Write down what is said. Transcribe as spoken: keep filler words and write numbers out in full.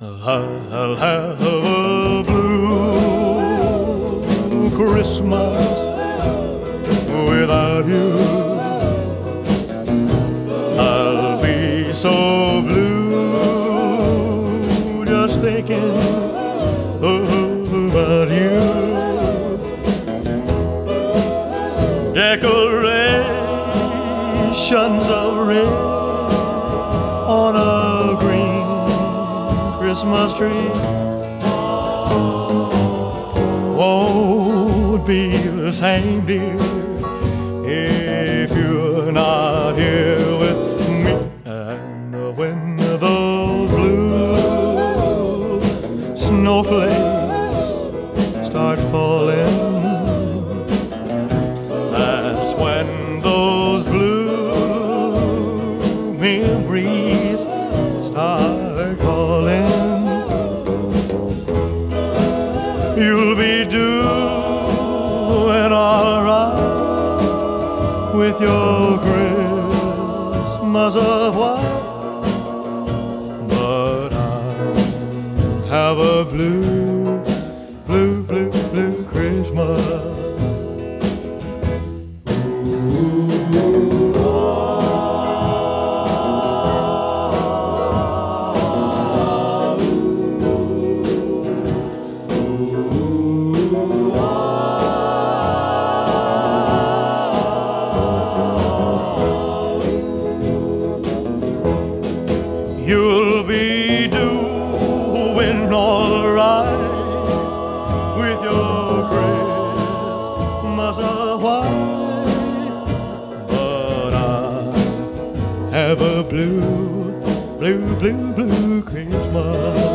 I'll have a blue Christmas without you. I'll be so blue just thinking about you. Decorations of red on a green Christmas tree won't be the same, dear, if you're not here with me. And when those blue snowflakes start falling, that's when those blue memories start calling. You'll be doing all right with your Christmas of white, but I have a blue, blue, blue, blue Christmas. You'll be doing all right with your Christmas of white, but I have a blue, blue, blue, blue Christmas.